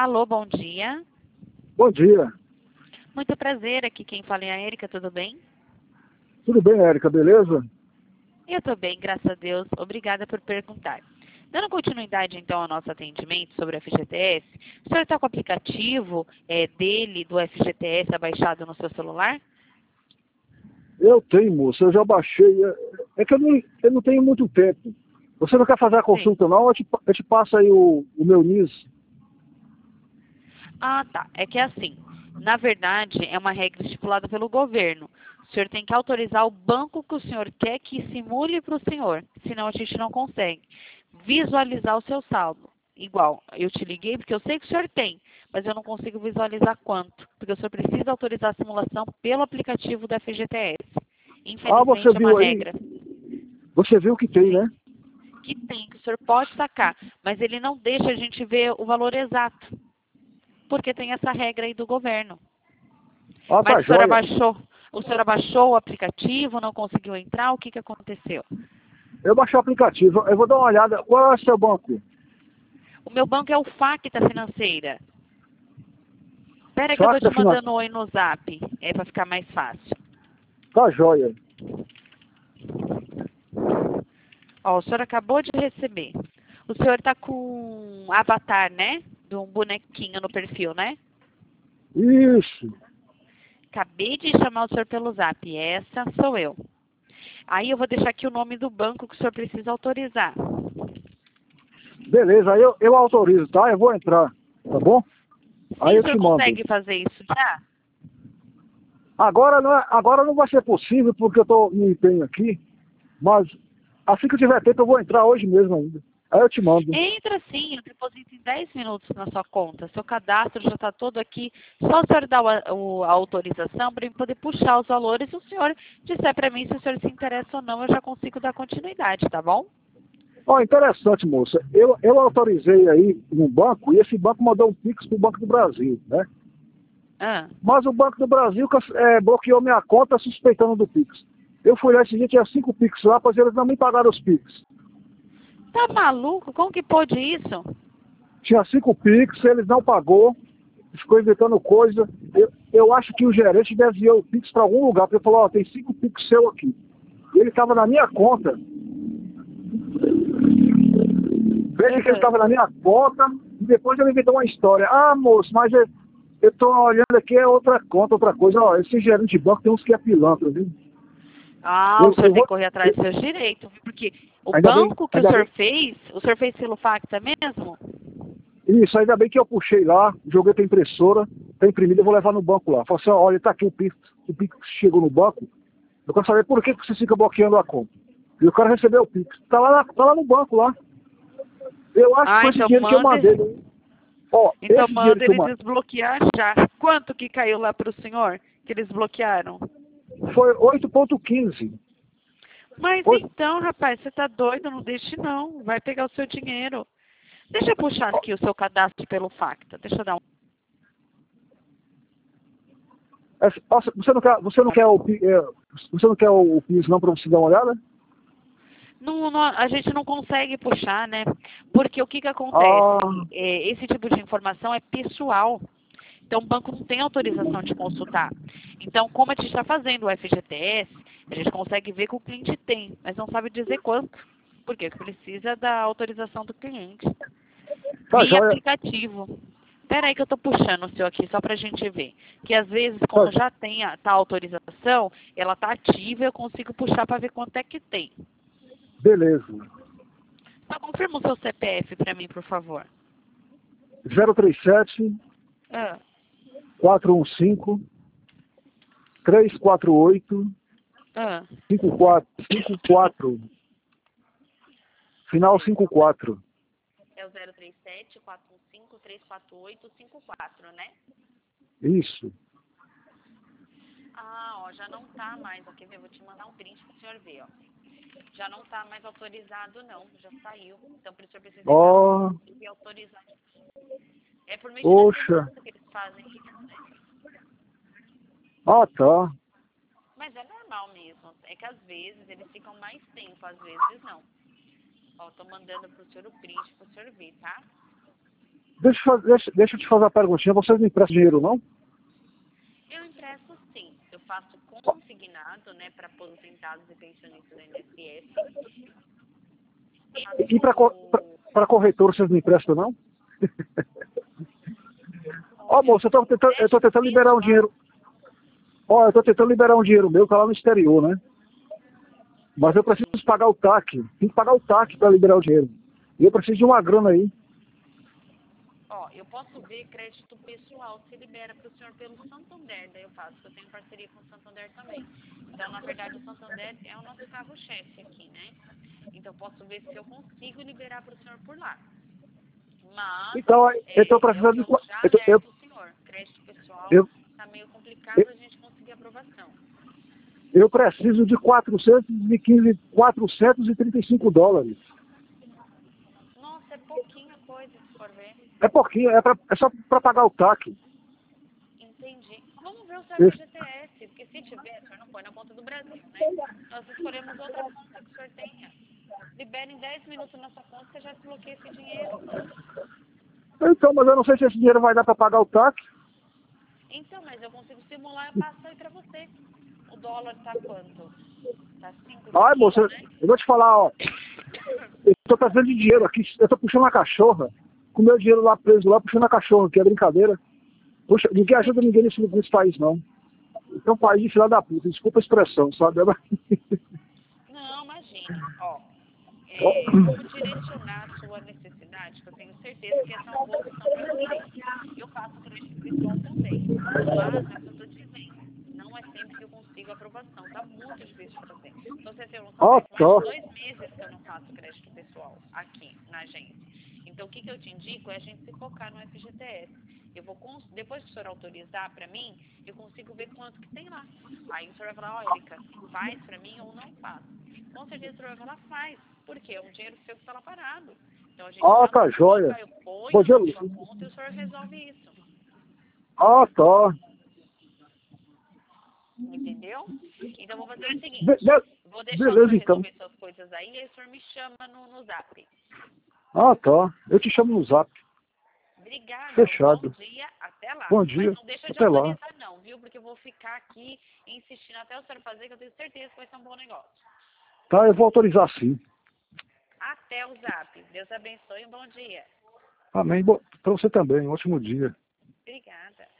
Alô, bom dia. Bom dia. Muito prazer, aqui quem fala é a Érica, tudo bem? Tudo bem, Érica, beleza? Eu estou bem, graças a Deus. Obrigada por perguntar. Dando continuidade, então, ao nosso atendimento sobre o FGTS, o senhor está com o aplicativo dele, do FGTS, abaixado no seu celular? Eu tenho, moça, eu já baixei. É que eu não tenho muito tempo. Você não quer fazer a Sim. consulta, não? Eu te passo aí o meu NIS. Ah, tá. É que é assim, na verdade, é uma regra estipulada pelo governo. O senhor tem que autorizar o banco que o senhor quer que simule para o senhor, senão a gente não consegue visualizar o seu saldo. Igual, eu te liguei porque eu sei que o senhor tem, mas eu não consigo visualizar quanto, porque o senhor precisa autorizar a simulação pelo aplicativo da FGTS. Ah, você Infelizmente, é uma viu aí? regra. Você viu que tem, Sim, né? que tem, que o senhor pode sacar, mas ele não deixa a gente ver o valor exato, porque tem essa regra aí do governo. Ah, Mas tá joia. o senhor abaixou o aplicativo, não conseguiu entrar, o que aconteceu? Eu baixei o aplicativo, eu vou dar uma olhada. Qual é o seu banco? O meu banco é o Facta Financeira. Espera que eu tô Facta te Financeira. mandando oi no zap, para ficar mais fácil. Tá joia. Ó, o senhor acabou de receber. O senhor tá com um avatar, né? De um bonequinho no perfil, né? Isso. Acabei de chamar o senhor pelo zap. Essa sou eu. Aí eu vou deixar aqui o nome do banco que o senhor precisa autorizar. Beleza, aí eu autorizo, tá? Eu vou entrar, tá bom? Aí Sim, o eu senhor te mando. consegue fazer isso já? Agora não vai ser possível porque eu tô me empenho aqui, mas assim que eu tiver tempo eu vou entrar hoje mesmo ainda. Aí eu te mando. Entra sim, eu deposito em 10 minutos na sua conta. Seu cadastro já está todo aqui. Só o senhor dar a autorização para eu poder puxar os valores. Se o senhor disser para mim se o senhor se interessa ou não, eu já consigo dar continuidade, tá bom? Ó, interessante, moça. Eu autorizei aí no banco e esse banco mandou um Pix pro Banco do Brasil, né? Ah, Mas o Banco do Brasil bloqueou minha conta suspeitando do Pix. Eu fui lá esse dia, tinha 5 Pix lá, mas eles não me pagaram os Pix. tá maluco? Como que pode isso? Tinha 5 Pix, eles não pagou, ficou inventando coisa. Eu acho que o gerente desviou o Pix para algum lugar, porque ele falou, ó, tem 5 Pix seu aqui. E ele estava na minha conta. Veja que ele estava na minha conta e depois ele inventou uma história. Ah, moço, mas eu estou olhando aqui, é outra conta, outra coisa. Ó, esse gerente de banco tem uns que é pilantra, viu? Ah, o Eu, senhor eu tem vou. que correr atrás dos seus direitos, viu? Porque o Ainda bem, banco que ainda bem. o senhor fez pelo Facta mesmo? Isso, ainda bem que eu puxei lá, joguei pra impressora, tá imprimido, eu vou levar no banco lá. Falei assim, ó, olha, tá aqui o Pix chegou no banco. Eu quero saber por que você fica bloqueando a conta. E eu quero receber o Pix. Tá lá no banco lá. Eu acho que Ah, foi esse dinheiro que eu mandei. Ó, então esse dinheiro manda que eu ele mandei desbloquear já. Quanto que caiu lá para o senhor que eles bloquearam? foi 8,15. Mas então, rapaz, você tá doido? Não deixe não. Vai pegar o seu dinheiro. Deixa eu puxar aqui o seu cadastro pelo Facta. Deixa eu dar um. Você não quer o Pix não para você dar uma olhada? A gente não consegue puxar, né? Porque o que acontece? Ah, Esse tipo de informação é pessoal. Então, o banco não tem autorização de consultar. Então, como a gente está fazendo o FGTS, a gente consegue ver que o cliente tem, mas não sabe dizer quanto. Porque precisa da autorização do cliente. tá Via joia. aplicativo. Espera aí que eu estou puxando o seu aqui, só para a gente ver. Que às vezes, Tá, como já tem a tal autorização, ela está ativa e eu consigo puxar para ver quanto é que tem. beleza. Só confirma o seu CPF para mim, por favor. 037 Ah, 415 348 ah. 54. Final 54. É o 037-415-348-54, né? Isso. Ah, ó, já não tá mais. Ó, quer ver? Vou te mandar um print para o senhor ver, ó. Já não tá mais autorizado, não. Já saiu. Então, por isso eu preciso entrar no Ó, e autorizar. É por medida de poxa. segurança que eles fazem isso. Ah, tá. Mas é normal mesmo. É que às vezes eles ficam mais tempo, às vezes não. Ó, tô mandando pro senhor o print pro senhor ver, tá? Deixa eu te fazer uma perguntinha. Vocês não emprestam dinheiro, não? Eu empresto sim. Eu faço consignado, né, para aposentados e pensionistas do INSS. E para corretor, vocês não emprestam, não? Ó, moço, eu tô tentando liberar um dinheiro. Ó, eu tô tentando liberar um dinheiro meu que tá lá no exterior, né? Mas eu preciso pagar o TAC. Tem que pagar o TAC para liberar o dinheiro. E eu preciso de uma grana aí. Ó, eu posso ver crédito pessoal, se libera para o senhor pelo Santander, daí eu faço, eu tenho parceria com o Santander também. Então, na verdade, o Santander é o nosso carro-chefe aqui, né? Então, eu posso ver se eu consigo liberar para o senhor por lá. Mas, Então, eu tô precisando eu de... já alerto o senhor, crédito pessoal está meio complicado a gente conseguir aprovação. Eu preciso de 435 dólares. Nossa, é pouquinha coisa, se for ver. É pouquinho, é só para pagar o TAC. Entendi. Vamos ver o seu FGTS, porque se tiver, o senhor não põe na conta do Brasil, né? Nós escolhemos outra conta que o senhor tenha. Libera em 10 minutos na sua conta, você já desbloqueia esse dinheiro. Então, mas eu não sei se esse dinheiro vai dar para pagar o TAC. Então, mas eu consigo simular e passo aí pra você. O dólar tá quanto? Tá 5 Ai, moça, né? eu vou te falar, ó. Eu tô precisando de dinheiro aqui. Eu tô puxando a cachorra. Com meu dinheiro lá preso lá, puxando a cachorra, que é brincadeira. Puxa, ninguém ajuda ninguém nesse país, não. É um país de filha da puta, desculpa a expressão, sabe? Não, imagine. Ó, eu vou direcionar a sua necessidade, que eu tenho certeza que essa é uma boa opção para você. Eu faço crédito pessoal também. Mas, é o que eu tô dizendo, não é sempre que eu consigo aprovação. Tá muito difícil de fazer. Então, você tem noção, faz mais de 2 meses que eu não faço crédito pessoal aqui na agência. Então, o que eu te indico é a gente se focar no FGTS. Eu vou, depois que o senhor autorizar para mim, eu consigo ver quanto que tem lá. Aí o senhor vai falar, ó, Erika, faz para mim ou não faz. Com certeza o senhor vai falar, faz. Porque é um dinheiro seu que está lá parado. Então a gente tá joia. eu ponho Bom dia, na sua conta e o senhor resolve isso. Tá. Entendeu? Então eu vou fazer o seguinte, vou deixar o Beleza, senhor então. resolver suas coisas aí e aí o senhor me chama no zap. Tá. Eu te chamo no zap. Obrigada. Fechado. Bom dia, até lá. Bom dia. Mas não deixa de Até lá. autorizar não, viu? Porque eu vou ficar aqui insistindo até o senhor fazer, que eu tenho certeza que vai ser um bom negócio. Tá, eu vou autorizar sim. Até o zap. Deus abençoe e um bom dia. Amém. Para você também. Um ótimo dia. Obrigada.